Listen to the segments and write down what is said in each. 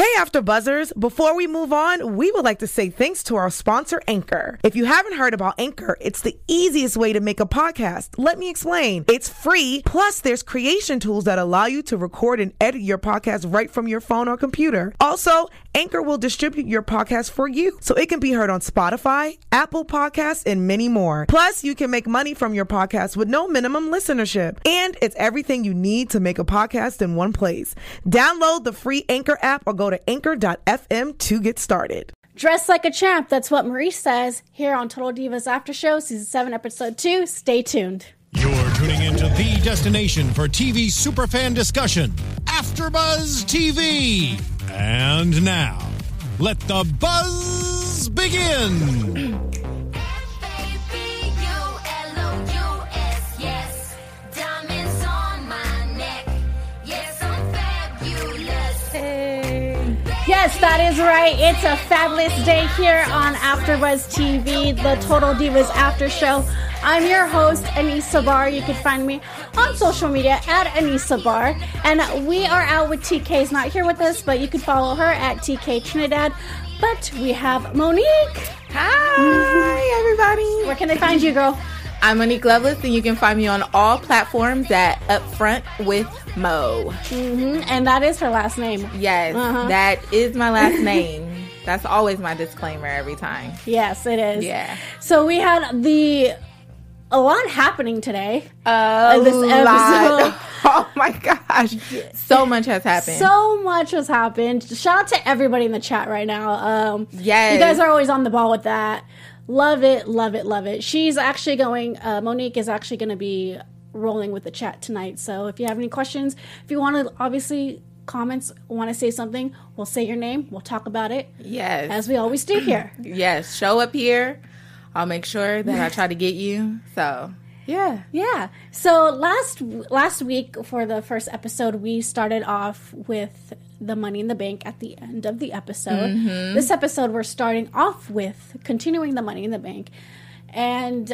Hey, After Buzzers. Before we move on, we would like to say thanks to our sponsor, Anchor. If you haven't heard about Anchor, it's the easiest way to make a podcast. Let me explain. It's free, plus there's creation tools that allow you to record and edit your podcast right from your phone or computer. Also, Anchor will distribute your podcast for you, so it can be heard on Spotify, Apple Podcasts, and many more. Plus, you can make money from your podcast with no minimum listenership. And it's everything you need to make a podcast in one place. Download the free Anchor app or go to anchor.fm to get started. Dress like a champ. That's what Marie says here on Total Divas After Show, Season 7, Episode 2. Stay tuned. You're tuning into the destination for TV superfan discussion, AfterBuzz TV. And now, let the buzz begin. Yes, that is right. It's a fabulous day here on AfterBuzz TV, the Total Divas After Show. I'm your host, Anissa Barr. You can find me on social media at Anissa Barr. And we are out with TK's not here with us, but you can follow her at TK Trinidad. But we have Monique. Hi, everybody. Where can they find you, girl? I'm Monique Lovelace, and you can find me on all platforms at Upfront with Mo. And that is her last name. Yes, That is my last name. That's always my disclaimer every time. Yes, it is. Yeah. So we had a lot happening today. This episode. Oh my gosh. So much has happened. So much has happened. Shout out to everybody in the chat right now. Yes. You guys are always on the ball with that. Love it, love it, love it. She's actually Monique is actually going to be rolling with the chat tonight. So if you have any questions, if you want to, obviously, comments, want to say something, we'll say your name. We'll talk about it. Yes. As we always do here. Yes. Show up here. I'll make sure that I try to get you. So, yeah. Yeah. So last week for the first episode, we started off with the Money in the Bank at the end of the episode. This episode, we're starting off with continuing the Money in the Bank. And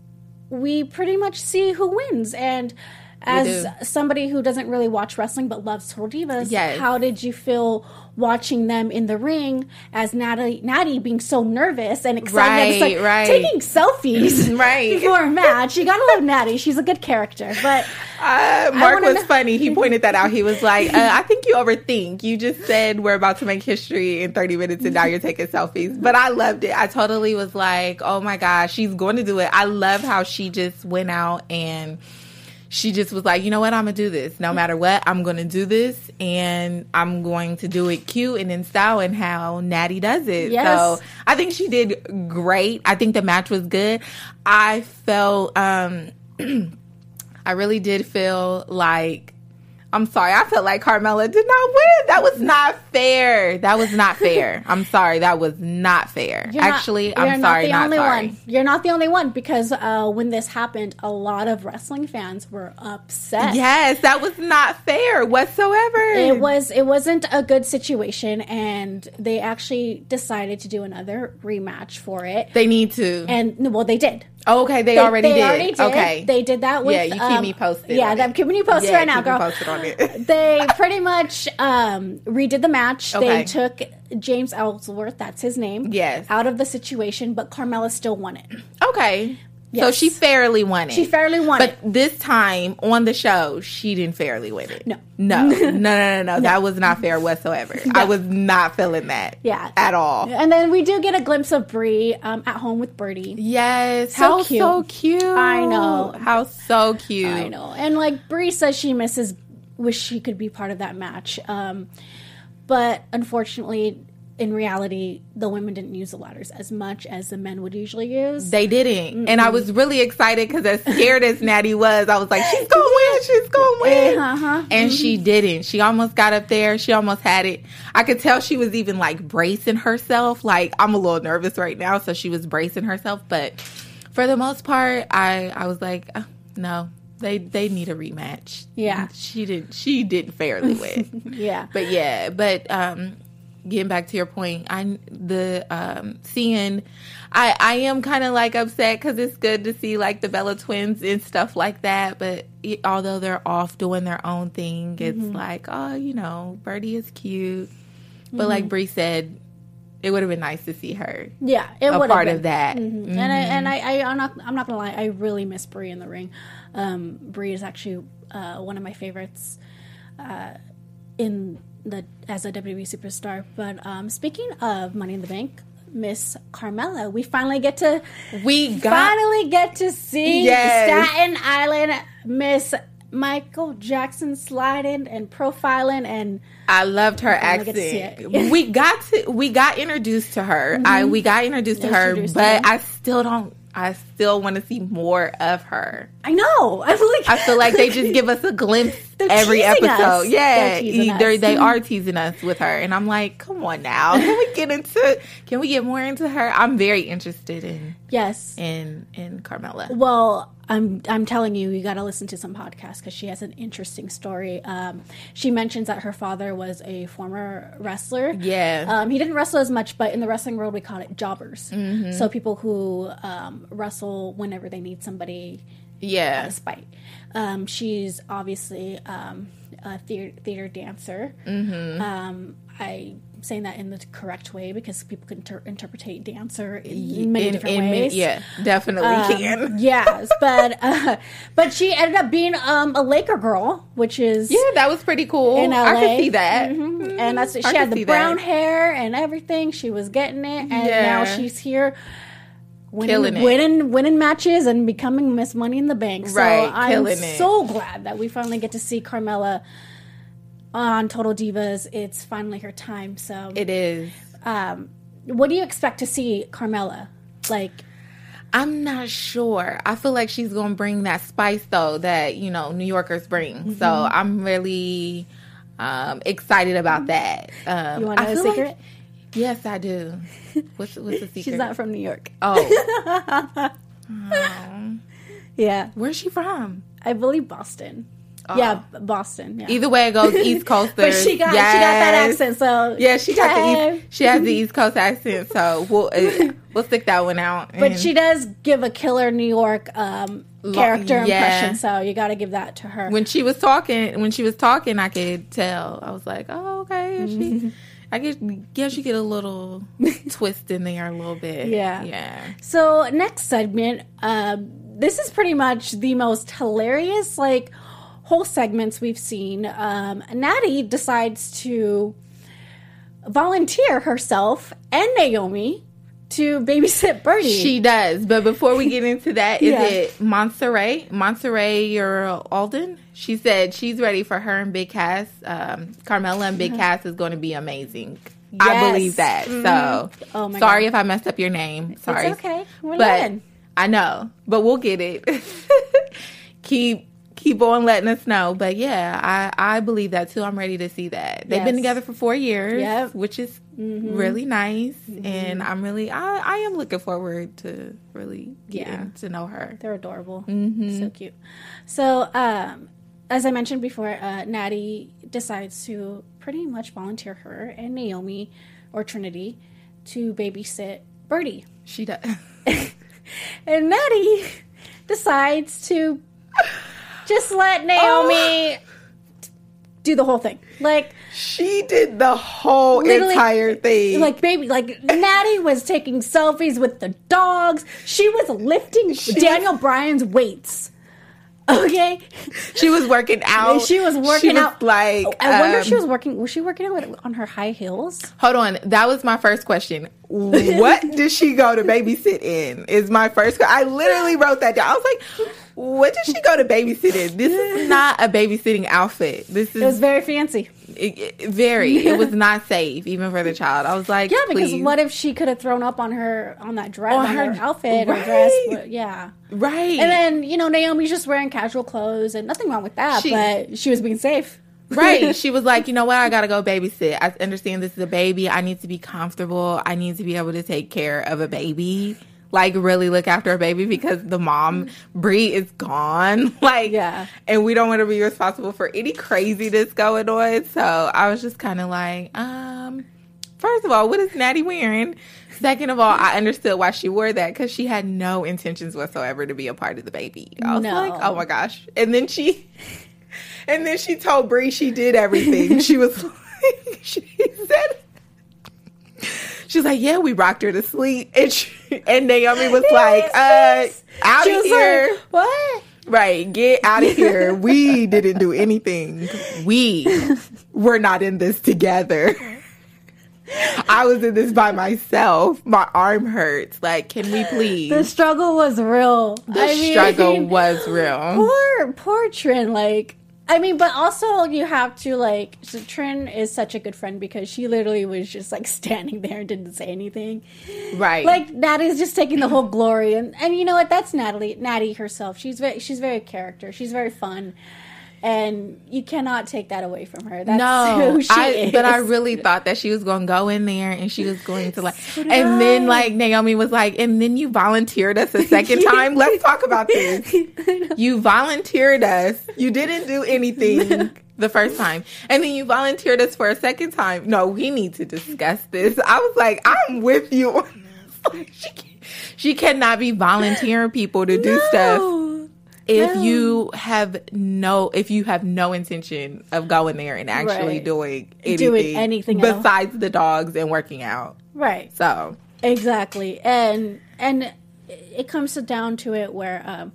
we pretty much see who wins. And as somebody who doesn't really watch wrestling but loves Total Divas, how did you feel watching them in the ring as Natty being so nervous and excited, taking selfies before a match? You gotta love Natty. She's a good character. But Mark was funny. He pointed that out. He was like, I think you overthink. You just said we're about to make history in 30 minutes and now you're taking selfies. But I loved it. I totally was like, oh my gosh, she's going to do it. I love how she just went out and she just was like, you know what, I'm going to do this. No matter what, I'm going to do this, and I'm going to do it cute and in style and how Natty does it. Yes. So I think she did great. I think the match was good. I felt, I really did feel like, I'm sorry, I felt like Carmella did not win. That was not fair. That was not fair. I'm sorry, that was not fair. I'm sorry, not sorry. You're not the only one, because when this happened, a lot of wrestling fans were upset. Yes, that was not fair whatsoever. It wasn't a good situation, and they actually decided to do another rematch for it. They need to. And, well, they did. Oh, okay, they already did. Okay. They did that with... Yeah, you keep me posted. Yeah, I'm keeping you posted right now, girl. Posted on it. They pretty much redid the match. Okay. They took James Ellsworth, that's his name, out of the situation, but Carmella still won it. Okay. Yes. So she fairly won it. She fairly won it. But this time on the show, she didn't fairly win it. No. No. That was not fair whatsoever. No. I was not feeling that. Yeah. At all. And then we do get a glimpse of Brie at home with Birdie. Yes. So cute. I know. How so cute. I know. And like Brie says, she wish she could be part of that match. But unfortunately, in reality, the women didn't use the ladders as much as the men would usually use. They didn't. And I was really excited because as scared as Natty was, I was like, she's going to win. And she didn't. She almost got up there. She almost had it. I could tell she was even like bracing herself. Like, I'm a little nervous right now, so she was bracing herself. But for the most part, I was like, oh, no. They need a rematch. Yeah. She didn't fairly win. Yeah. But getting back to your point, seeing, I am kind of like upset because it's good to see like the Bella Twins and stuff like that. But although they're off doing their own thing, it's like, oh, Birdie is cute. But like Bree said, it would have been nice to see her. Yeah, it would have part been. of that. Mm-hmm. And I'm not gonna lie, I really miss Bree in the ring. Bree is actually one of my favorites as a WWE superstar. But speaking of Money in the Bank, Miss Carmella, we finally get to see Staten Island Miss Michael Jackson sliding and profiling, and I loved her accent. we got introduced to her. We got introduced to her, but I still want to see more of her. I know. I feel like they just give us a glimpse every episode. Us. Yeah, they are teasing us with her, and I'm like, come on now, can we get more into her? I'm very interested in Carmella. Well, I'm telling you, you got to listen to some podcasts because she has an interesting story. She mentions that her father was a former wrestler. Yeah. He didn't wrestle as much, but in the wrestling world, we call it jobbers. Mm-hmm. So people who wrestle whenever they need somebody out of spite. She's obviously a theater dancer. Mm-hmm. I'm saying that in the correct way because people can interpret dancer in many different ways. Yeah, definitely can. Yes, but she ended up being a Laker girl, which is that was pretty cool. In LA. I could see that, and she had the brown hair and everything. She was getting it, and now she's here. Winning matches and becoming Miss Money in the Bank. So I'm so glad that we finally get to see Carmella on Total Divas. It's finally her time. So it is. What do you expect to see Carmella? Like, I'm not sure. I feel like she's going to bring that spice though that New Yorkers bring. Mm-hmm. So I'm really excited about that. You want to know a secret? Like, yes, I do. What's the secret? She's not from New York. Oh. Yeah. Where's she from? I believe Boston. Oh. Yeah, Boston. Yeah. Either way it goes, East Coasters. But she got that accent, so yeah, she has the East Coast accent, so we'll stick that one out. But she does give a killer New York character impression, so you got to give that to her. When she was talking, I could tell. I was like, oh, okay. I guess you get a little twist in there a little bit. Yeah. So next segment, this is pretty much the most hilarious whole segments we've seen. Natty decides to volunteer herself and Naomi to babysit Birdie. She does, but before we get into that, is it Monserrat or Alden? She said she's ready for her and Big Cass. Carmella and Big Cass is going to be amazing. Yes. I believe that. So, sorry if I messed up your name. Sorry. It's okay. We're learning. I know, but we'll get it. Keep on letting us know. But yeah, I believe that too. I'm ready to see that. They've been together for 4 years, which is really nice. And I am looking forward to really getting to know her. They're adorable. So cute. So, as I mentioned before, Natty decides to pretty much volunteer her and Naomi or Trinity to babysit Birdie. She does. And Natty decides to just let Naomi do the whole thing. She did the whole entire thing. Natty was taking selfies with the dogs. She was lifting Daniel Bryan's weights. Okay, she was working out. She was working out. I wonder if she was working. Was she working out on her high heels? Hold on, that was my first question. What did she go to babysit in? Is my first. I literally wrote that down. I was like, what did she go to babysit in? This is not a babysitting outfit. It was very fancy. It was not safe even for the child. I was like, because what if she could have thrown up on that dress, on her outfit or dress? Right. And then Naomi's just wearing casual clothes, and nothing wrong with that. But she was being safe. Right. She was like, you know what? I got to go babysit. I understand this is a baby. I need to be comfortable. I need to be able to take care of a baby. Really look after a baby because the mom, Bree, is gone. And we don't want to be responsible for any craziness going on. So I was just kind of like, first of all, what is Natty wearing? Second of all, I understood why she wore that because she had no intentions whatsoever to be a part of the baby. I was like, oh my gosh. And then she told Bree she did everything. She was like, she said, She's like, yeah, we rocked her to sleep. And Naomi was like, out of here. Like, what? Right, get out of here. We didn't do anything. We were not in this together. I was in this by myself. My arm hurts. Like, can we please? The struggle was real. Struggle was real. Poor Trin. Like, I mean, but also you have to, like, so Trin is such a good friend because she literally was just, like, standing there and didn't say anything. Right. Like, Natty's just taking the whole glory. And you know what? That's Natty herself. She's very character. She's very fun. And you cannot take that away from her. That's who she is. But I really thought that she was going to go in there and she was going to, like, and then, like, Naomi was like, and then you volunteered us a second time. Let's talk about this. You volunteered us. You didn't do anything the first time. And then you volunteered us for a second time. No, we need to discuss this. I was like, I'm with you on this. She cannot be volunteering people to do stuff. If you have no intention of going there and actually doing anything besides the dogs and working out. Right. So. Exactly. And it comes down to it where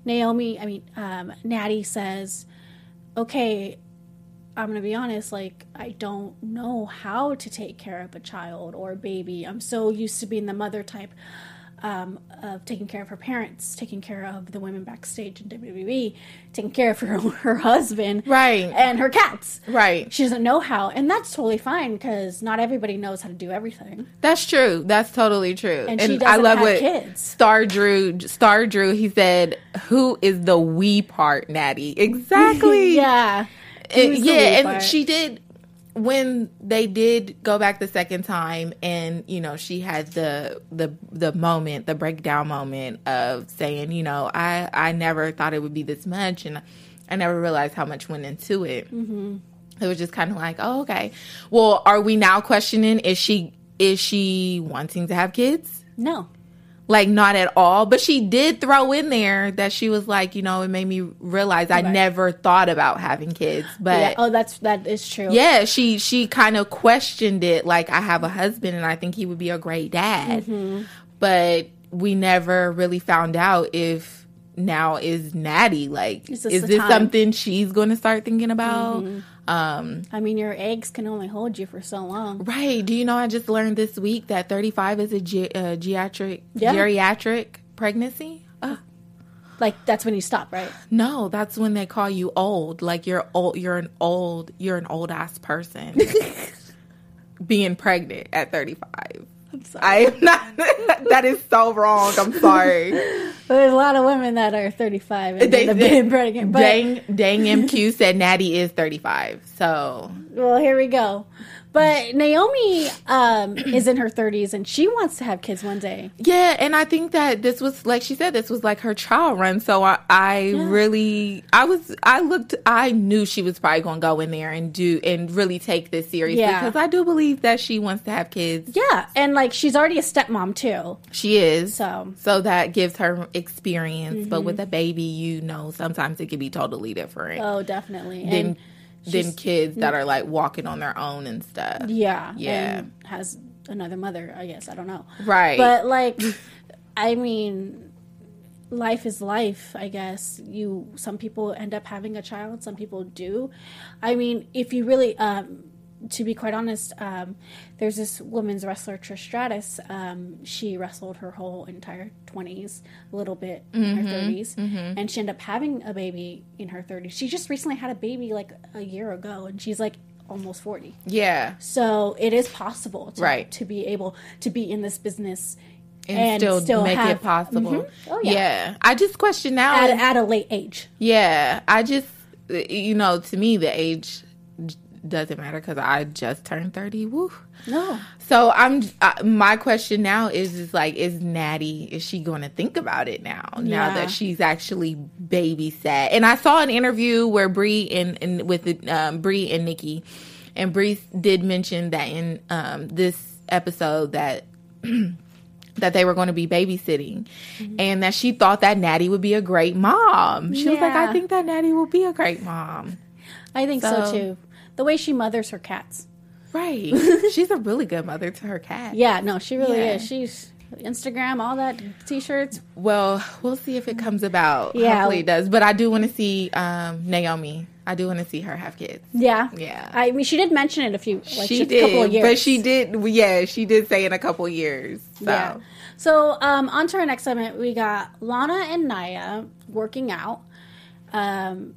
Natty says, okay, I'm going to be honest, like, I don't know how to take care of a child or a baby. I'm so used to being the mother type. Of taking care of her parents, taking care of the women backstage in WWE, taking care of her husband, right, and her cats, right. She doesn't know how, and that's totally fine because not everybody knows how to do everything. That's true. That's totally true. And she doesn't have kids. Star Drew. He said, "Who is the we part, Natty?" Exactly. Yeah. And she did. When they did go back the second time and, you know, she had the moment, the breakdown moment of saying, you know, I never thought it would be this much and I never realized how much went into it. Mm-hmm. It was just kind of like, oh, okay. Well, are we now questioning, is she wanting to have kids? No. Like, not at all. But she did throw in there that she was like, you know, it made me realize I never thought about having kids. But that is true. Yeah, she kind of questioned it. Like, I have a husband and I think he would be a great dad. Mm-hmm. But we never really found out if now is Natty, like, is this something she's going to start thinking about? Mm-hmm. I mean, your eggs can only hold you for so long. Right. Do you know, I just learned this week that 35 is a geriatric pregnancy. Like, that's when you stop, right? No, that's when they call you old. Like, you're an old ass person being pregnant at 35. I'm sorry. I am not. That is so wrong. I'm sorry. There's a lot of women that are 35 and they've been pregnant. But dang MQ said Natty is 35. So. Well, here we go. But Naomi is in her 30s and she wants to have kids one day. Yeah, and I think that this was, like she said, this was like her trial run. So I knew she was probably going to go in there and really take this seriously because I do believe that she wants to have kids. Yeah, and like she's already a stepmom too. She is. So that gives her experience. Mm-hmm. But with a baby, you know, sometimes it can be totally different. Oh, definitely. Than kids that are like walking on their own and stuff. Yeah. And has another mother, I guess. I don't know. Right. But like, I mean, life is life, I guess. Some people end up having a child. Some people do. I mean, if you really, to be quite honest, there's this women's wrestler, Trish Stratus. She wrestled her whole entire 20s, a little bit in her 30s, and she ended up having a baby in her 30s. She just recently had a baby like a year ago, and she's like almost 40. Yeah. So it is possible to be able to be in this business and still make it possible. Mm-hmm. Oh, yeah. I just question now. At a late age. Yeah. I just, you know, to me, the age doesn't matter because I just turned 30. Woo. No. So my question now is like, is she going to think about it now that she's actually babysat? And I saw an interview where Brie Brie and Nikki, and Brie did mention that in this episode that that they were going to be babysitting, and that she thought that Natty would be a great mom. She was like, I think that Natty will be a great mom. I think so too. The way she mothers her cats. Right. She's a really good mother to her cat. Yeah, no, she really is. She's Instagram, all that, T-shirts. Well, we'll see if it comes about. Yeah. Hopefully it does. But I do want to see Naomi. I do want to see her have kids. Yeah. Yeah. I mean, she did mention it a couple of years. But she did say in a couple of years. So. Yeah. So, on to our next segment, we got Lana and Nia working out. Lana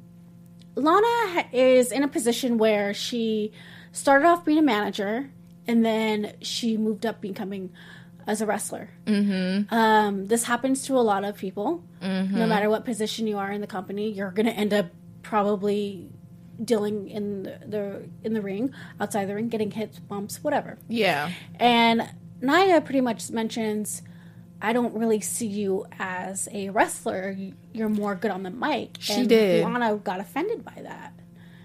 is in a position where she started off being a manager, and then she moved up becoming as a wrestler. Mm-hmm. This happens to a lot of people. Mm-hmm. No matter what position you are in the company, you're going to end up probably dealing in the ring, outside the ring, getting hits, bumps, whatever. Yeah. And Nia pretty much mentions, I don't really see you as a wrestler. You're more good on the mic. She did. Lana got offended by that.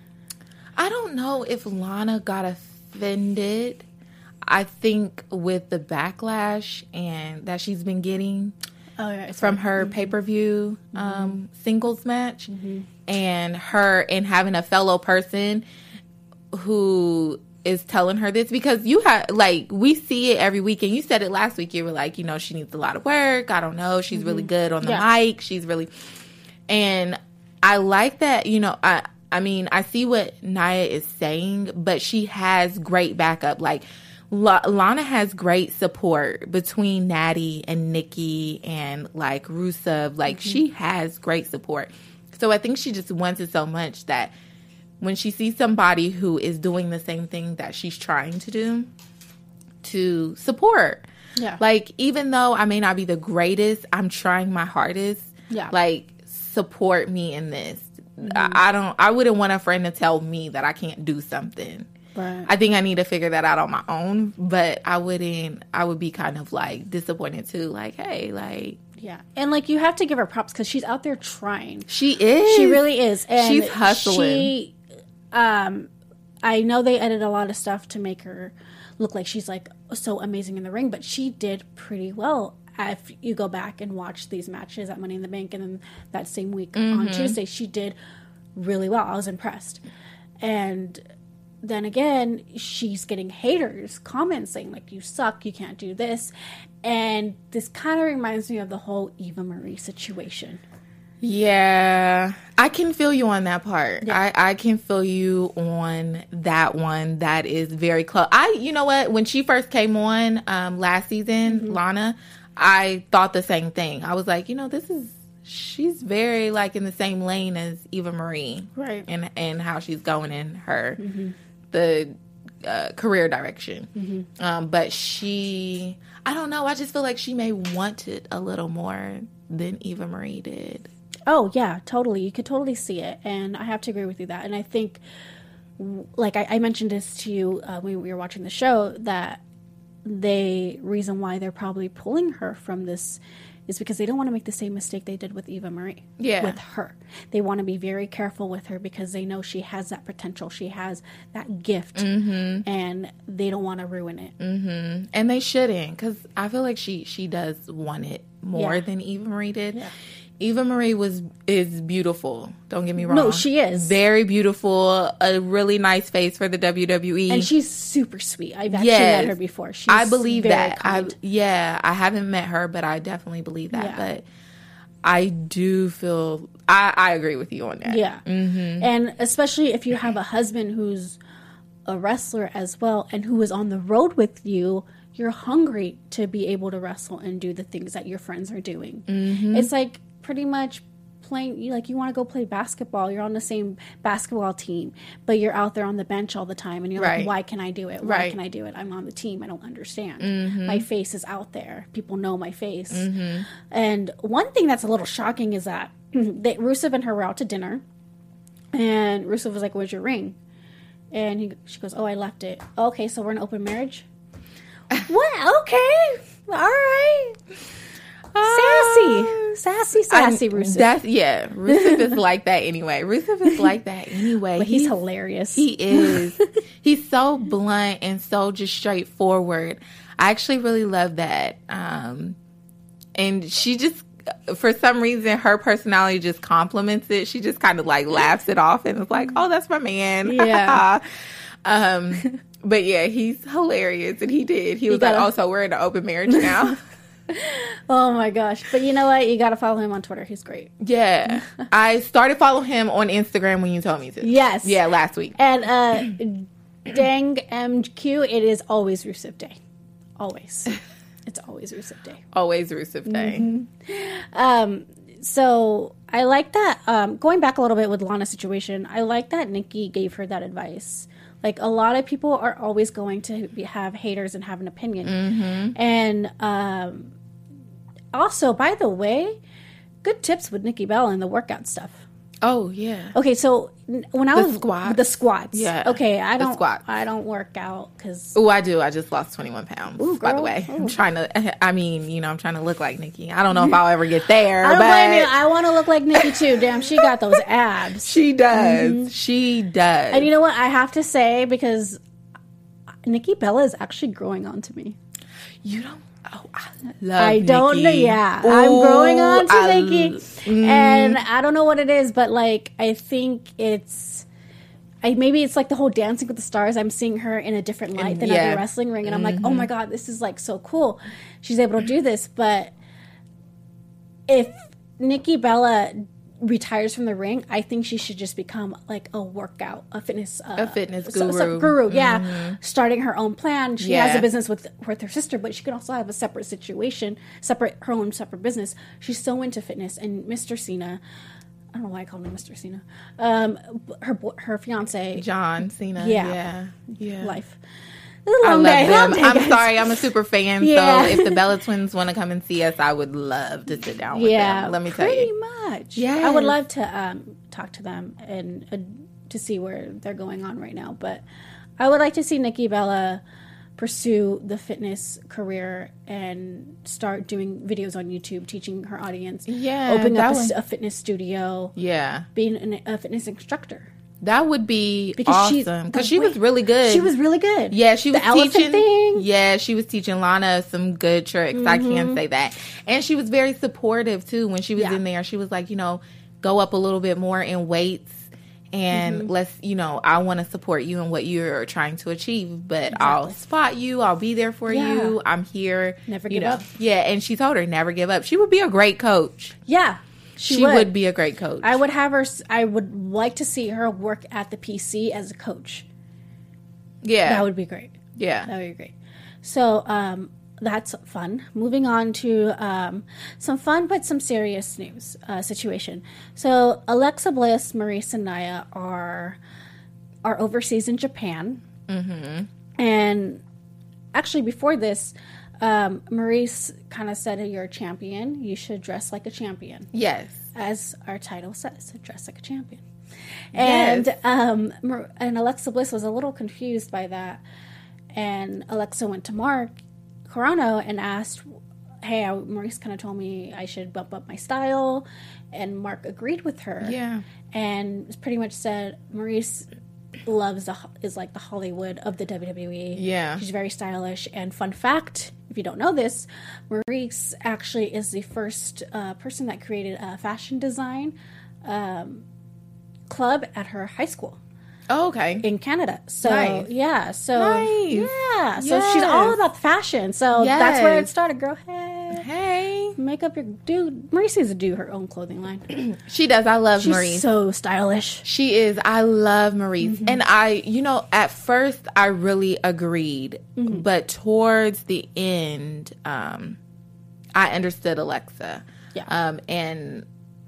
I don't know if Lana got offended. I think with the backlash and that she's been getting from her pay-per-view singles match, and having a fellow person who is telling her this, because you have, like, we see it every week, and you said it last week. You were like, she needs a lot of work. I don't know. She's really good on the mic. She's really, and I like that. I mean, I see what Nia is saying, but she has great backup. Like, Lana has great support between Natty and Nikki and, like, Rusev. Like, she has great support. So I think she just wants it so much that when she sees somebody who is doing the same thing that she's trying to do, to support. Yeah. Like, even though I may not be the greatest, I'm trying my hardest. Yeah. Like, support me in this. I wouldn't want a friend to tell me that I can't do something. Right. I think I need to figure that out on my own, but I would be kind of, like, disappointed too. Like, hey, like. Yeah. And, like, you have to give her props because she's out there trying. She is. She really is. And she's hustling. I know they edited a lot of stuff to make her look like she's, like, so amazing in the ring, but she did pretty well. If you go back and watch these matches at Money in the Bank and then that same week on Tuesday, she did really well. I was impressed. And then again, she's getting haters, comments saying, like, you suck, you can't do this. And this kind of reminds me of the whole Eva Marie situation. Yeah, I can feel you on that part. Yeah. I can feel you on that one. That is very close. You know what? When she first came on last season, Lana, I thought the same thing. I was like, she's very, like, in the same lane as Eva Marie. Right. And how she's going in her, the career direction. But she, I don't know. I just feel like she may want it a little more than Eva Marie did. Oh, yeah, totally. You could totally see it. And I have to agree with you that. And I think, like, I mentioned this to you when we were watching the show, that the reason why they're probably pulling her from this is because they don't want to make the same mistake they did with Eva Marie. Yeah. With her. They want to be very careful with her because they know she has that potential. She has that gift. And they don't want to ruin it. And they shouldn't, because I feel like she does want it more than Eva Marie did. Yeah. Eva Marie is beautiful. Don't get me wrong. No, she is. Very beautiful. A really nice face for the WWE. And she's super sweet. I've actually met her before. I believe that. I haven't met her, but I definitely believe that. Yeah. But I do feel... I agree with you on that. Yeah. And especially if you have a husband who's a wrestler as well and who is on the road with you, you're hungry to be able to wrestle and do the things that your friends are doing. It's like... pretty much playing, you want to go play basketball, you're on the same basketball team, but you're out there on the bench all the time and you're like, why can I do it? Why can I do it? I'm on the team. I don't understand. My face is out there. People know my face. And one thing that's a little shocking is that Rusev and her were out to dinner and Rusev was like, where's your ring? And she goes, oh, I left it. Okay, so we're in open marriage? What? Okay. All right. Sassy Rusev. Rusev is like that anyway. But he's hilarious. He is. He's so blunt and so just straightforward. I actually really love that. And she just, for some reason, her personality just compliments it. She just kind of like laughs it off and is like, oh, that's my man. Yeah. But yeah, he's hilarious, and he did. He was like, "Oh, so we're in an open marriage now." Oh my gosh! But you know what? You got to follow him on Twitter. He's great. Yeah, I started following him on Instagram when you told me to. Yes. Yeah, last week. And dang MQ, it is always Rusev Day. Always. It's always Rusev Day. Always Rusev Day. So I like that. Going back a little bit with Lana's situation, I like that Nikki gave her that advice. Like, a lot of people are always going to have haters and have an opinion. And also, by the way, good tips with Nikki Bella and the workout stuff. Oh yeah. Okay, so when I was the squats. Yeah. Okay, I don't work out because. Oh, I do. I just lost 21 pounds. Ooh, by the way, I'm trying to. I mean, I'm trying to look like Nikki. I don't know if I'll ever get there. I don't blame you. I want to look like Nikki too. Damn, she got those abs. She does. She does. And you know what? I have to say, because Nikki Bella is actually growing on to me. You don't. Oh, I love I don't know. Nikki. Yeah, Ooh, I'm growing on to Nikki, and I don't know what it is, but like I think maybe it's like the whole Dancing with the Stars. I'm seeing her in a different light than at the wrestling ring, and I'm like, oh my god, this is like so cool. She's able to do this, but if Nikki Bella retires from the ring, I think she should just become like a fitness guru. Yeah, starting her own plan. She has a business with her sister, but she could also have a separate situation, her own separate business. She's so into fitness, and Mr. Cena. I don't know why I called him Mr. Cena. Her fiance John Cena. Yeah. Life. I love them. I'm guys. sorry, I'm a super fan. Yeah. So if the Bella twins want to come and see us, I would love to sit down with them. Let me tell you. Pretty much. Yeah. I would love to talk to them and to see where they're going on right now. But I would like to see Nikki Bella pursue the fitness career and start doing videos on YouTube, teaching her audience. Yeah. Opening up a fitness studio. Yeah. Being a fitness instructor. That would be awesome because she was really good. She was really good. Yeah, she was teaching. Thing. Yeah, she was teaching Lana some good tricks. I can say that, and she was very supportive too. When she was in there, she was like, go up a little bit more in weights, and let's, I want to support you in what you're trying to achieve. But I'll spot you. I'll be there for you. I'm here. Never give up. Yeah, and she told her never give up. She would be a great coach. Yeah. She would be a great coach. I would like to see her work at the PC as a coach. Yeah. That would be great. Yeah. That would be great. So, that's fun. Moving on to some fun but some serious news situation. So, Alexa Bliss, Maurice, and Nia are overseas in Japan. Mm-hmm. And actually, before this, Maurice kind of said, you're a champion. You should dress like a champion. Yes. As our title says, dress like a champion. Yes. And Alexa Bliss was a little confused by that. And Alexa went to Mark Carano and asked, hey, Maurice kind of told me I should bump up my style. And Mark agreed with her. Yeah. And pretty much said, Maurice is like the Hollywood of the WWE. Yeah. She's very stylish. And fun fact, if you don't know this, Maurice actually is the first person that created a fashion design club at her high school. Oh, okay. In Canada. So, nice. Yeah. So, nice. Yeah. So, she's all about fashion. So, that's where it started, girl. Hey. Make up your dude. Maurice needs to do her own clothing line. She does. I love She's Maurice. So stylish. She is. I love Maurice. And at first I really agreed. But towards the end, I understood Alexa. Yeah. And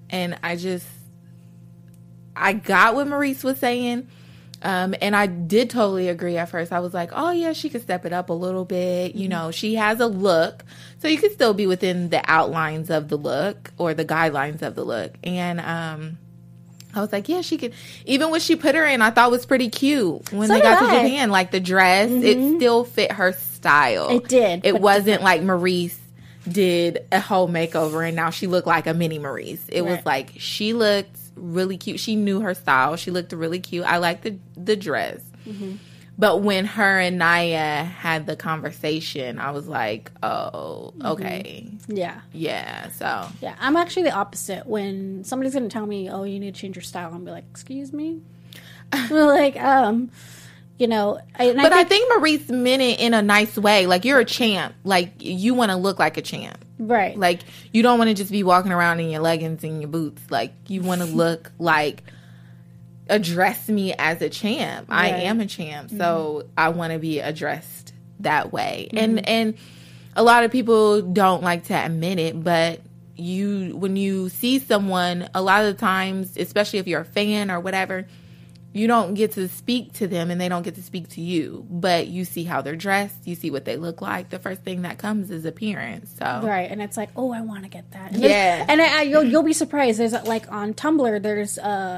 I got what Maurice was saying. And I did totally agree at first. I was like, oh, yeah, she could step it up a little bit. She has a look. So you could still be within the outlines of the look or the guidelines of the look. And I was like, yeah, she could. Even when she put her in, I thought was pretty cute. When they got to Japan, like the dress, it still fit her style. It did. It wasn't like Maurice did a whole makeover and now she looked like a mini Maurice. It was like she looked really cute. She knew her style. She looked really cute. I liked the dress. But when her and Nia had the conversation, I was like, oh, okay. Yeah. Yeah. So. Yeah. I'm actually the opposite. When somebody's going to tell me, oh, you need to change your style, I'm be like, excuse me? Like, you know. I think Maurice meant it in a nice way. Like, you're a champ. Like, you want to look like a champ. Right. Like, you don't want to just be walking around in your leggings and your boots. Like, you want to look like, address me as a champ. Right. I am a champ. So I want to be addressed that way. And a lot of people don't like to admit it, but when you see someone, a lot of the times, especially if you're a fan or whatever, you don't get to speak to them and they don't get to speak to you, but you see how they're dressed, you see what they look like. The first thing that comes is appearance. So right, and it's like, oh, I want to get that. And you'll be surprised. There's like on Tumblr, there's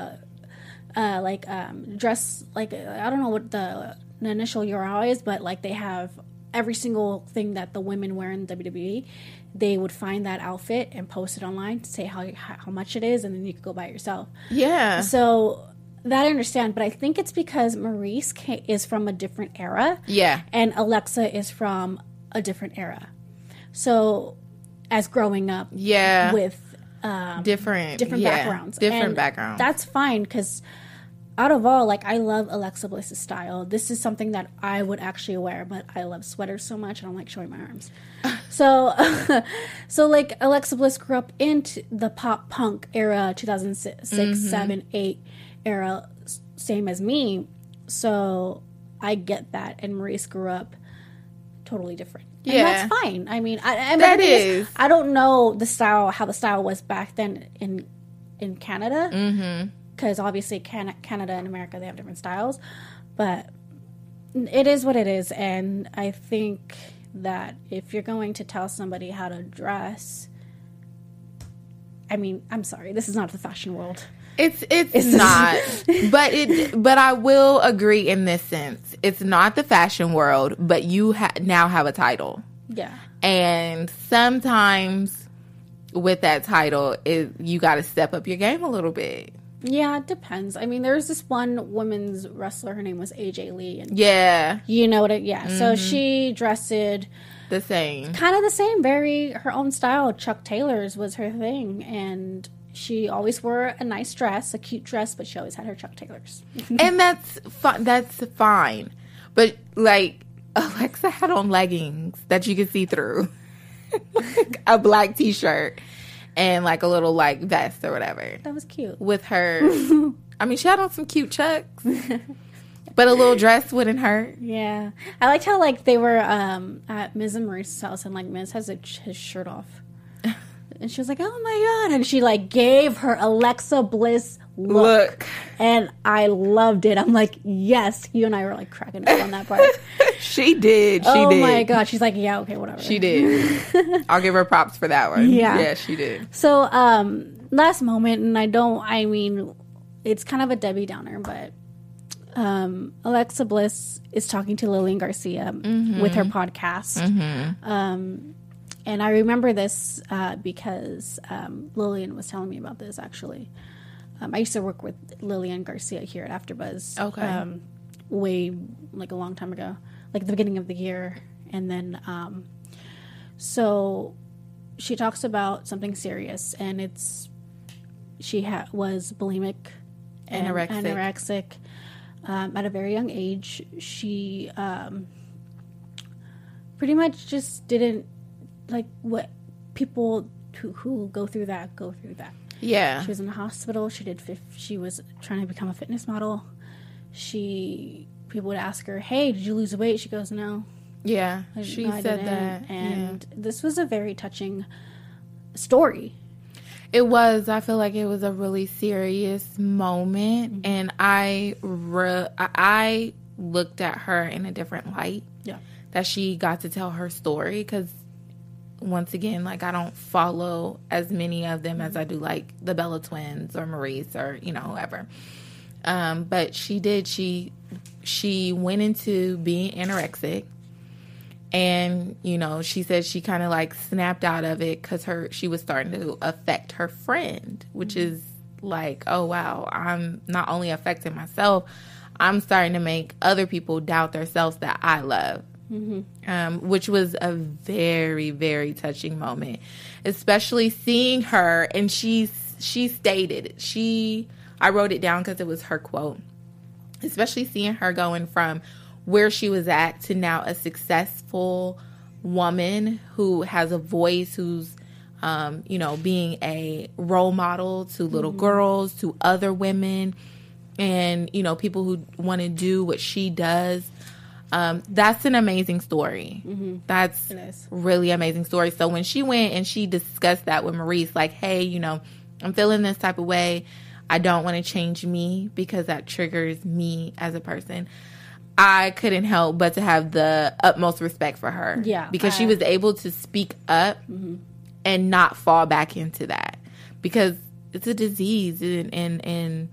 dress, like, I don't know what the initial URL is, but like they have every single thing that the women wear in WWE. They would find that outfit and post it online to say how much it is, and then you could go buy it yourself. Yeah. So that I understand, but I think it's because Maurice is from a different era. Yeah. And Alexa is from a different era. So as growing up with different backgrounds. Different backgrounds. That's fine, because out of all, like, I love Alexa Bliss's style. This is something that I would actually wear, but I love sweaters so much, I don't like showing my arms. So, like, Alexa Bliss grew up into the pop punk era, 2006, 7, 8 era, same as me. So I get that. And Maurice grew up totally different. And that's fine. I mean, I don't know how the style was back then in Canada. Because obviously Canada and America, they have different styles. But it is what it is. And I think that if you're going to tell somebody how to dress, I mean, I'm sorry, this is not the fashion world. It's not. But I will agree in this sense. It's not the fashion world, but you now have a title. Yeah. And sometimes with that title, you got to step up your game a little bit. Yeah, it depends. I mean, there's this one women's wrestler. Her name was AJ Lee. And you know what? So she dressed the same. Kind of the same. Very her own style. Chuck Taylor's was her thing. And she always wore a nice dress, a cute dress, but she always had her Chuck Taylors. And that's fine. But, like, Alexa had on leggings that you could see through. Like a black t-shirt. And, like, a little, like, vest or whatever. That was cute. With her. I mean, she had on some cute chucks. But a little dress wouldn't hurt. Yeah. I liked how, like, they were at Miz and Maurice's house. And, like, Miz has his shirt off. And she was like, oh, my God. And she, like, gave her Alexa Bliss look. And I loved it. I'm like, yes. You and I were, like, cracking up on that part. She did. Oh, my God. She's like, yeah, okay, whatever. She did. I'll give her props for that one. Yeah, she did. So, last moment, and it's kind of a Debbie Downer, but Alexa Bliss is talking to Lillian Garcia with her podcast. And I remember this because Lillian was telling me about this, actually. I used to work with Lillian Garcia here at AfterBuzz. Okay. Way, like, a long time ago. Like, the beginning of the year. And then, so she talks about something serious. And she was bulimic. Anorexic. At a very young age. She pretty much just didn't, like, what people who go through that. Yeah. She was in the hospital. She was trying to become a fitness model. People would ask her, hey, did you lose weight? She goes, no. Yeah. She said that. And this was a very touching story. It was. I feel like it was a really serious moment. And I looked at her in a different light. Yeah. That she got to tell her story, because once again, like, I don't follow as many of them as I do, like, the Bella Twins or Maurice or, whoever. But she did. She went into being anorexic, and, she said she kind of, like, snapped out of it because she was starting to affect her friend, which is like, oh, wow, I'm not only affecting myself, I'm starting to make other people doubt themselves that I love. Which was a very, very touching moment, especially seeing her. And she stated, I wrote it down because it was her quote. especially seeing her going from where she was at to now a successful woman who has a voice, who's, being a role model to little girls, to other women, and, people who want to do what she does. That's an amazing story. That's really amazing story. So when she went and she discussed that with Maurice, like, hey, I'm feeling this type of way. I don't want to change me because that triggers me as a person. I couldn't help but to have the utmost respect for her. Yeah. Because she was able to speak up and not fall back into that. Because it's a disease and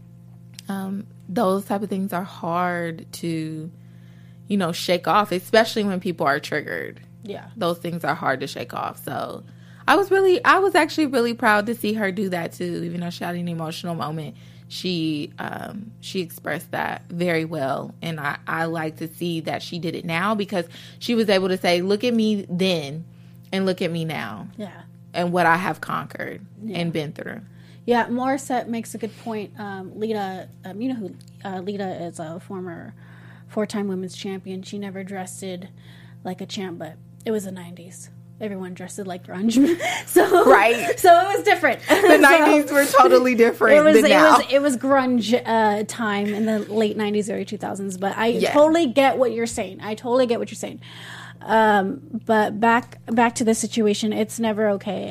those type of things are hard to, shake off, especially when people are triggered. Yeah. Those things are hard to shake off. So I was actually really proud to see her do that too, even though she had an emotional moment. She expressed that very well, and I like to see that she did it now, because she was able to say, look at me then and look at me now. Yeah. And what I have conquered and been through. Yeah, Morissette makes a good point. Lita, you know who Lita is, a former 4-time women's champion. She never dressed like a champ, but it was the 90s. Everyone dressed like grunge. So it was different. The 90s were totally different than now. It was grunge time in the late 90s, early 2000s. But I totally get what you're saying. But back to the situation, it's never okay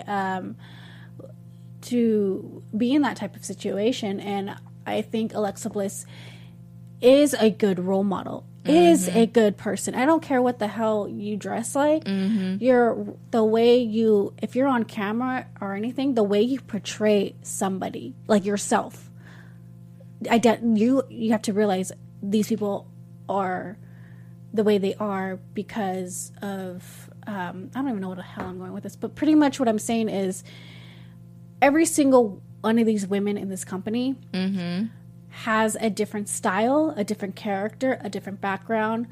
to be in that type of situation. And I think Alexa Bliss is a good role model. Is a good person. I don't care what the hell you dress like. If you're on camera or anything, the way you portray somebody, like yourself, you have to realize these people are the way they are because of, I don't even know what the hell I'm going with this, but pretty much what I'm saying is every single one of these women in this company has a different style, a different character, a different background.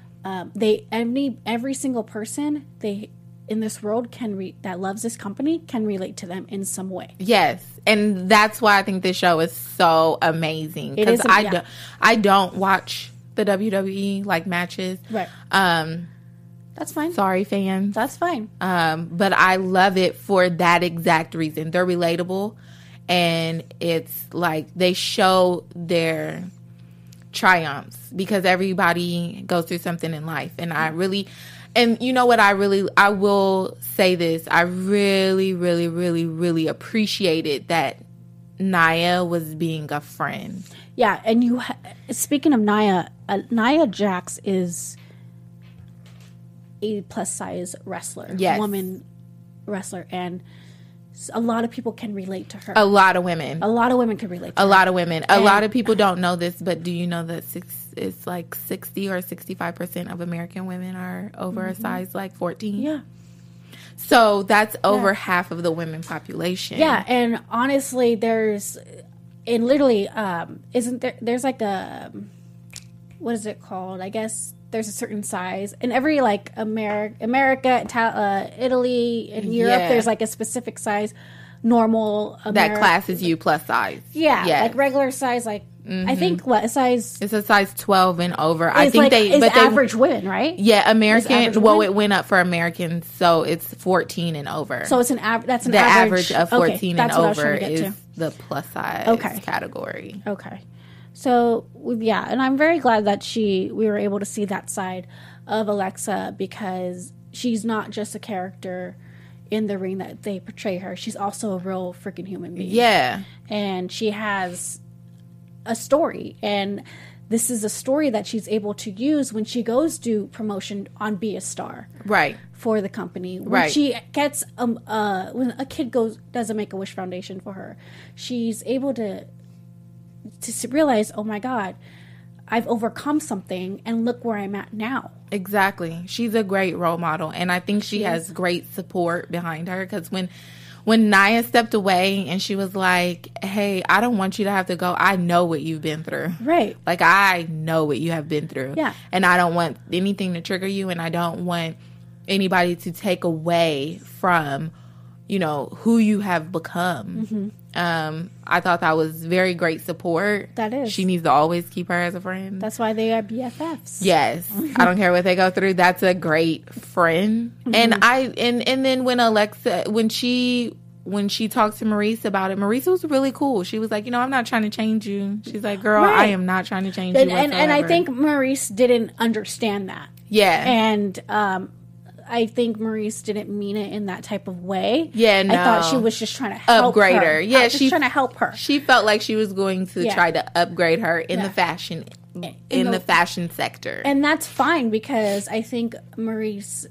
Every single person in this world that loves this company can relate to them in some way. Yes, and that's why I think this show is so amazing. Because I don't watch the WWE matches. Right. That's fine. Sorry, fans. That's fine. But I love it for that exact reason. They're relatable. And it's like they show their triumphs because everybody goes through something in life. And you know what, I will say this. I really, really, really, really appreciated that Nia was being a friend. Yeah. And speaking of Nia, Nia Jax is a plus size wrestler. Yes. Woman wrestler. And a lot of people can relate to her. A lot of women can relate to her. A lot of women. A lot of people don't know this, but do you know that it's like 60 or 65% of American women are over a size 14? Yeah. So that's over half of the women population. Yeah, and honestly, there's there's like a, what is it called? I guess there's a certain size in every America, Italy, and Europe. There's like a specific size, normal that classes you plus size. Yeah, yes. Like regular size. Like I think what size? It's a size 12 and over. I think average women, right? Yeah, American. Well, it went up for Americans, so it's 14 and over. So it's that's an average of 14 and over is the plus size category. Okay. So, yeah, and I'm very glad that we were able to see that side of Alexa, because she's not just a character in the ring that they portray her. She's also a real freaking human being. Yeah. And she has a story, and this is a story that she's able to use when she goes to promotion on Be a Star. Right. For the company. When she gets, when a kid does a Make-A-Wish Foundation for her, she's able to realize, oh my God, I've overcome something and look where I'm at now. Exactly. She's a great role model, and I think she has great support behind her, because when Nia stepped away and she was like, hey, I don't want you to have to go. I know what you've been through. Right. Like, I know what you have been through. Yeah. And I don't want anything to trigger you, and I don't want anybody to take away from you know, who you have become. I thought that was very great support. That is. She needs to always keep her as a friend. That's why they are BFFs. Yes. I don't care what they go through. That's a great friend. And and then when Alexa, when she talked to Maurice about it, Maurice was really cool. She was like, you know, I'm not trying to change you. She's like, girl, I am not trying to change you whatsoever. And I think Maurice didn't understand that. Yeah. And I think Maurice didn't mean it in that type of way. Yeah, no. I thought she was just trying to help upgrade her. Yeah, she's trying to help her. She felt like she was going to try to upgrade her in the fashion in the fashion sector. And that's fine, because I think Maurice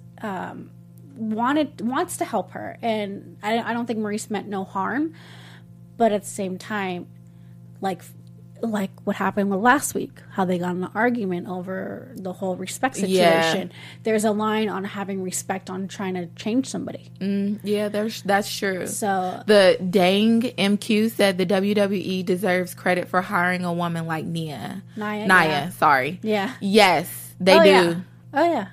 wants to help her, and I don't think Maurice meant no harm, but at the same time, like what happened with last week, how they got in an argument over the whole respect situation. There's a line on having respect on trying to change somebody. Yeah, that's true. So the Dang MQ said the WWE deserves credit for hiring a woman like Nia. Nia, sorry. Yeah. Yes, they do. Yeah. Oh yeah.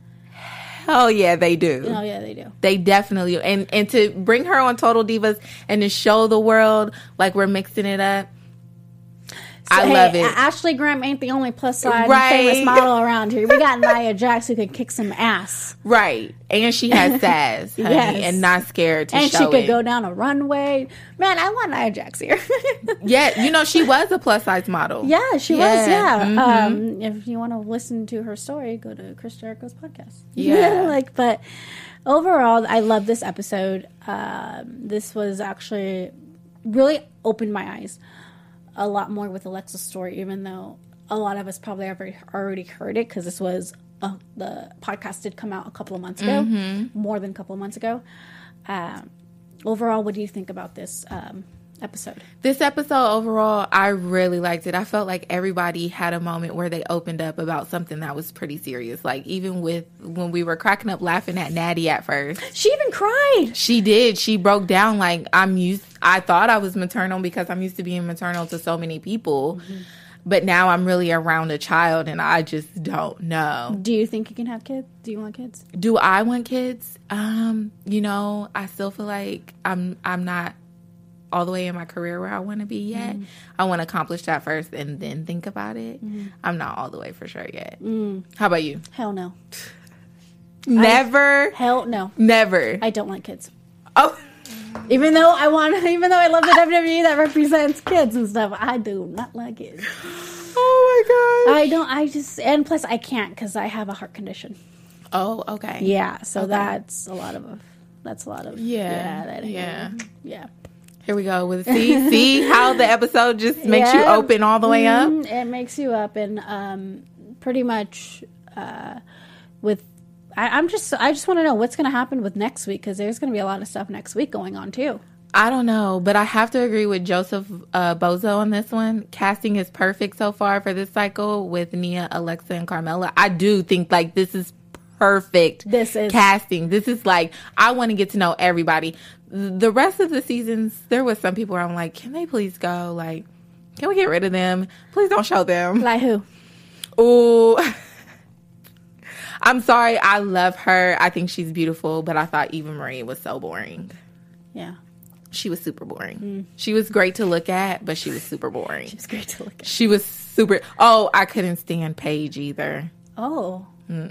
Oh yeah, they do. Oh yeah, they do. They definitely do. And to bring her on Total Divas and to show the world like we're mixing it up. So, I love it. Ashley Graham ain't the only plus size famous model around here. We got Nia Jax who can kick some ass. Right. And she has sass, honey, and not scared to show it. And she could go down a runway. Man, I want Nia Jax here. Yeah, you know, she was a plus size model. Yeah, she was, yeah. If you want to listen to her story, go to Chris Jericho's podcast. Yeah. But overall, I love this episode. This was actually really opened my eyes a lot more with Alexa's story, even though a lot of us probably already heard it, because this was the podcast did come out a couple of months ago, more than a couple of months ago. Overall, what do you think about this episode? This episode overall, I really liked it. I felt like everybody had a moment where they opened up about something that was pretty serious. Like even with when we were cracking up laughing at Natty at first. She even cried. She did. She broke down like I thought I was maternal because I'm used to being maternal to so many people. But now I'm really around a child and I just don't know. Do you think you can have kids? Do you want kids? Do I want kids? You know, I still feel like I'm not all the way in my career where I want to be yet. I want to accomplish that first and then think about it. I'm not all the way for sure yet. How about you? Hell no. Never. Hell no. Never. I don't want kids. Oh. Even though I love the WWE that represents kids and stuff, I do not like kids. Oh my gosh. And plus I can't because I have a heart condition. Oh, okay. Yeah, so that's a lot of Yeah. Here we go with see how the episode just makes you open all the way up. It makes you up, and pretty much with. I just want to know what's going to happen with next week, because there's going to be a lot of stuff next week going on too. I don't know, but I have to agree with Joseph Bozo on this one. Casting is perfect so far for this cycle with Nia, Alexa, and Carmella. I do think like this is perfect. This is casting. This is like I want to get to know everybody. The rest of the seasons, there was some people where I'm like, can they please go? Like, can we get rid of them? Please don't show them. Like who? Ooh. I'm sorry. I love her. I think she's beautiful, but I thought Eva Marie was so boring. Yeah. She was super boring. She was great to look at, but she was super boring. She was great to look at. She was super... Oh, I couldn't stand Paige either. Oh.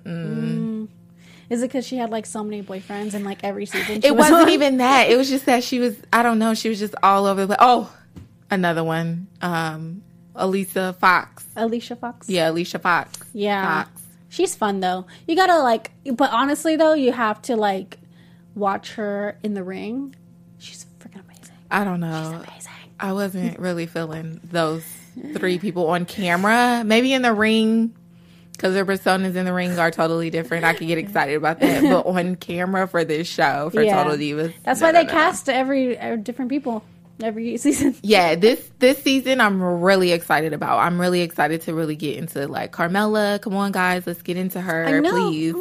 Is it because she had like so many boyfriends in like every season? It wasn't even that. It was just that she was... I don't know. She was just all over the place. Oh, another one. Alicia Fox. Alicia Fox? Yeah, Alicia Fox. Yeah. Fox. She's fun though. You gotta like... But honestly though, you have to like watch her in the ring. She's freaking amazing. I don't know. She's amazing. I wasn't really feeling those three people on camera. Maybe in the ring, because their personas in the ring are totally different. I could get excited about that. But on camera for this show, for Total Divas. That's why they cast every different people every season. Yeah, this season I'm really excited about. I'm really excited to really get into like Carmella. Come on, guys. Let's get into her, please.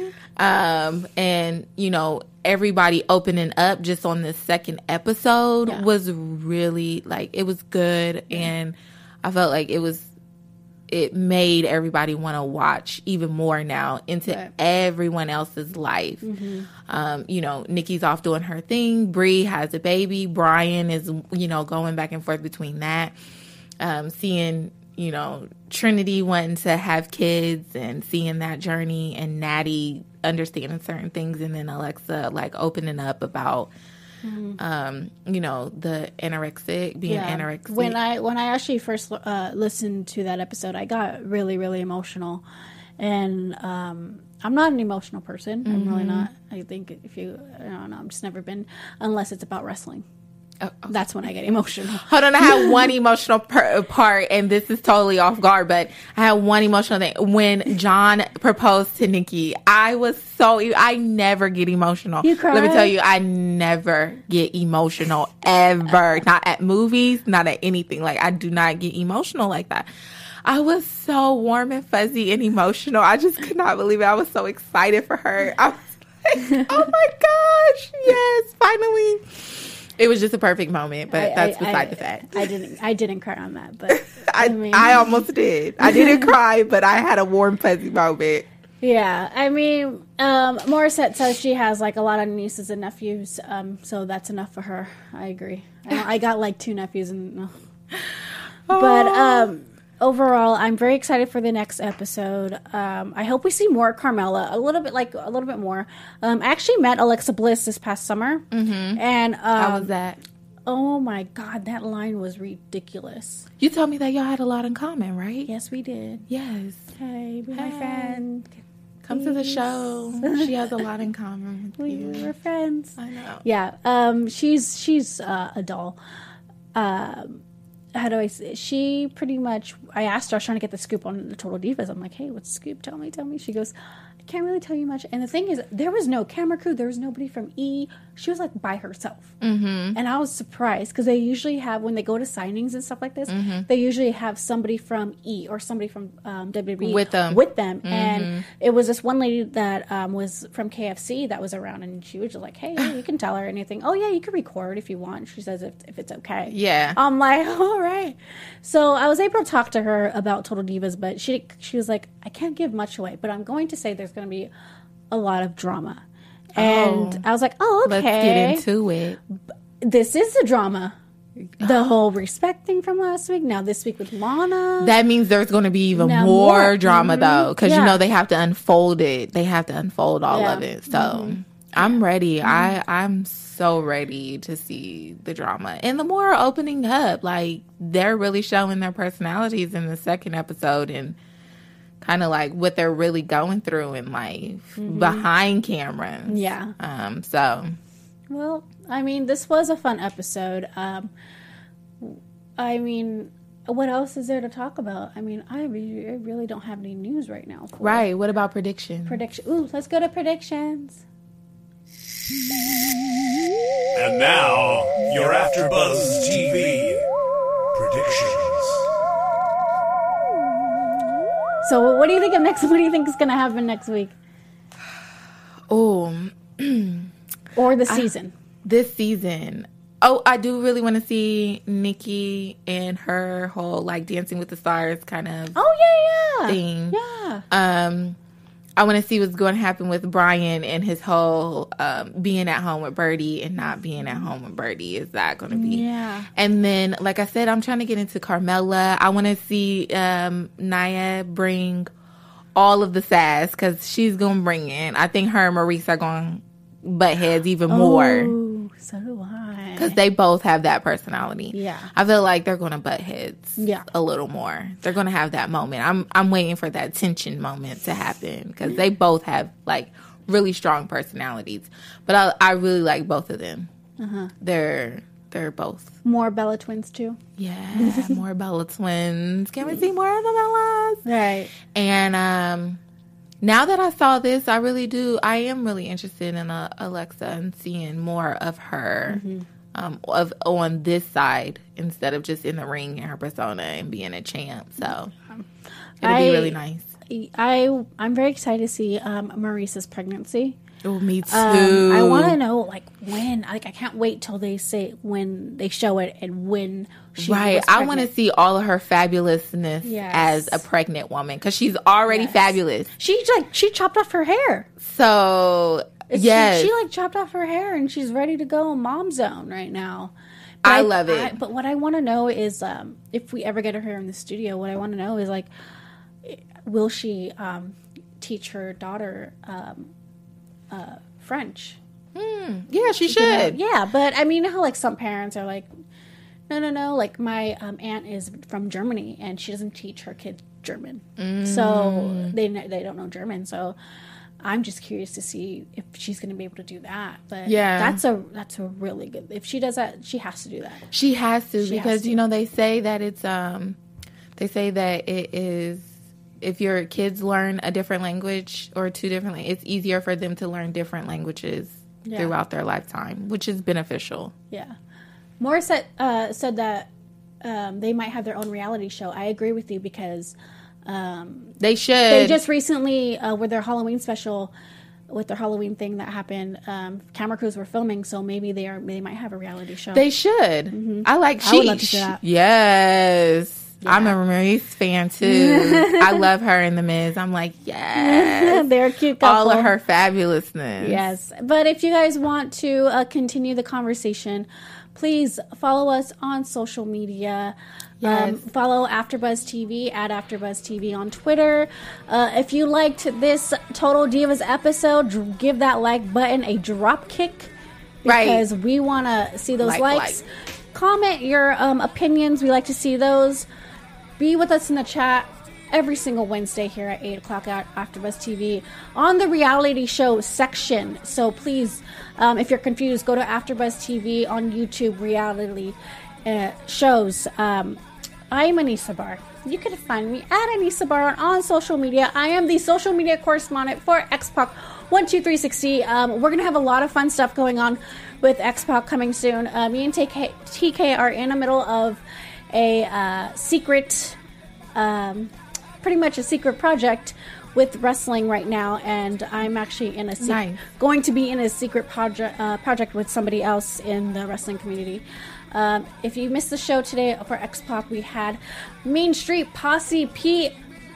And, you know, everybody opening up just on the second episode was really, like, it was good. And I felt like it was it made everybody want to watch even more now into everyone else's life. You know, Nikki's off doing her thing. Bree has a baby. Brian is, you know, going back and forth between that. Seeing, you know, Trinity wanting to have kids and seeing that journey, and Natty understanding certain things, and then Alexa like opening up about you know, the anorexic, being anorexic. When I actually first listened to that episode, I got really, really emotional. And I'm not an emotional person. I'm really not. I think I don't know, I'm just never been, unless it's about wrestling. That's when I get emotional. Hold on, I had one emotional part, and this is totally off guard, but I had one emotional thing. When John proposed to Nikki, I never get emotional. You cried? Let me tell you, I never get emotional, ever. Not at movies, not at anything. Like, I do not get emotional like that. I was so warm and fuzzy and emotional. I just could not believe it. I was so excited for her. I was like, oh my gosh, yes, finally. It was just a perfect moment, but that's beside the fact. I didn't cry on that, but I almost did. I didn't cry, but I had a warm, fuzzy moment. Yeah, I mean, Morissette says she has like a lot of nieces and nephews, so that's enough for her. I agree. I got like 2 nephews, but overall, I'm very excited for the next episode. I hope we see more Carmela, a little bit more. I actually met Alexa Bliss this past summer, and how was that? Oh my God, that line was ridiculous. You told me that y'all had a lot in common, right? Yes, we did. Yes. Hey, be my friend. Come to the show. She has a lot in common with you. We're friends. I know. Yeah. She's a doll. How do I say? She pretty much, I asked her, I was trying to get the scoop on the Total Divas. I'm like, hey, what's the scoop? Tell me. She goes, I can't really tell you much. And the thing is, there was no camera crew. There was nobody from E. She was like by herself. And I was surprised because they usually have, when they go to signings and stuff like this, they usually have somebody from E or somebody from WWE with them. And it was this one lady that was from KFC that was around, and she was just like, hey, you can tell her anything. Oh, yeah, you can record if you want. She says if it's okay. Yeah. I'm like, all right. So I was able to talk to her about Total Divas, but she was like, I can't give much away, but I'm going to say there's going to be a lot of drama. And I was like, oh, okay. Let's get into it. This is the drama. The whole respect thing from last week. Now this week with Lana. That means there's going to be even more drama, though. Because, you know, they have to unfold it. They have to unfold all of it. So I'm ready. I'm so ready to see the drama. And the more opening up, like, they're really showing their personalities in the second episode, and kind of like what they're really going through in life behind cameras. Yeah. So. Well, I mean, this was a fun episode. I mean, what else is there to talk about? I mean, I really don't have any news right now. Right. What about predictions? Ooh, let's go to predictions. And now, your AfterBuzz TV predictions. So, what do you think of next? What do you think is going to happen next week? Oh, or the season? This season. Oh, I do really want to see Nikki and her whole like Dancing with the Stars kind of thing. Yeah. I want to see what's going to happen with Brian and his whole being at home with Birdie and not being at home with Birdie. Is that going to be? Yeah. And then, like I said, I'm trying to get into Carmela. I want to see Nia bring all of the sass, because she's going to bring in. I think her and Maurice are going to butt heads even more. Oh, so do I. Because they both have that personality. Yeah. I feel like they're going to butt heads a little more. They're going to have that moment. I'm waiting for that tension moment to happen, because they both have like really strong personalities. But I really like both of them. They're both. More Bella twins too. Yeah, more Bella twins. Can we see more of the Bellas? Right. And now that I saw this, I am really interested in Alexa and seeing more of her on this side, instead of just in the ring in her persona and being a champ. So it'll be really nice. I'm very excited to see Maurice's pregnancy. Oh, me too. I want to know like when. Like I can't wait till they say when they show it and when she was I want to see all of her fabulousness Yes. as a pregnant woman because she's already fabulous. She chopped off her hair. So yes, she like chopped off her hair and she's ready to go mom zone right now. I love it. But what I want to know is if we ever get her here in the studio, what I want to know is like, will she teach her daughter French? Yeah, she should. Yeah, but I mean, how like some parents are like, no. Like my aunt is from Germany and she doesn't teach her kids German, so they don't know German. So I'm just curious to see if she's going to be able to do that. But yeah, that's a really good. If she does that, she has to do that. She has to because you know they say that it's it is. If your kids learn a different language or two different languages, it's easier for them to learn different languages throughout their lifetime, which is beneficial. Yeah. Morris said that they might have their own reality show. I agree with you because they should. They just recently, with their Halloween special, with their Halloween thing that happened, camera crews were filming, so maybe they might have a reality show. They should. Mm-hmm. I would love to see that. Yes. Yeah. I'm a Maurice fan too. I love her in The Miz. I'm like, yes. They're a cute couple. All of her fabulousness. Yes. But if you guys want to continue the conversation, please follow us on social media. Yes. Follow AfterBuzz TV at AfterBuzz TV on Twitter. If you liked this Total Divas episode, give that like button a drop kick because we want to see those likes. Comment your opinions. We like to see those. Be with us in the chat every single Wednesday here at 8 o'clock at AfterBuzz TV on the reality show section. So please, if you're confused, go to AfterBuzz TV on YouTube reality shows. I'm Anissa Barr. You can find me at Anissa Barr on social media. I am the social media correspondent for XPAC12360. We're going to have a lot of fun stuff going on with XPAC coming soon. Me and TK are in the middle of a secret, pretty much a secret project with wrestling right now, and I'm actually in going to be in a secret project with somebody else in the wrestling community. If you missed the show today for X-Pac, we had Main Street Posse Pete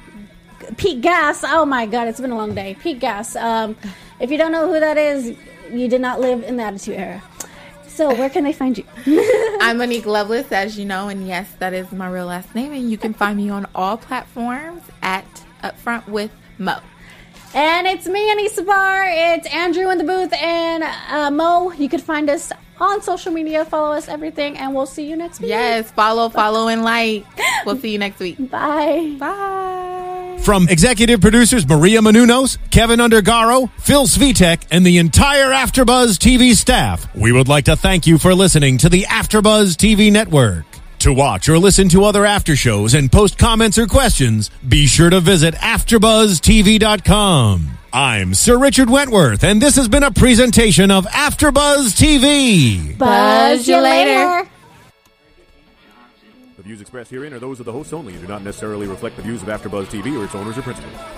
Gas. Oh my God, it's been a long day. Pete Gas. If you don't know who that is, you did not live in the Attitude Era. So where can they find you? I'm Monique Loveless, as you know, and yes, that is my real last name. And you can find me on all platforms at Upfront with Mo. And it's me, Anissa Barr. It's Andrew in the booth and Mo. You can find us on social media. Follow us, everything, and we'll see you next week. Yes, follow, and like. We'll see you next week. Bye. Bye. From executive producers Maria Menounos, Kevin Undergaro, Phil Svitek, and the entire AfterBuzz TV staff, we would like to thank you for listening to the AfterBuzz TV network. To watch or listen to other after shows and post comments or questions, be sure to visit AfterBuzzTV.com. I'm Sir Richard Wentworth, and this has been a presentation of AfterBuzz TV. Buzz you later. The views expressed herein are those of the hosts only and do not necessarily reflect the views of AfterBuzz TV or its owners or principals.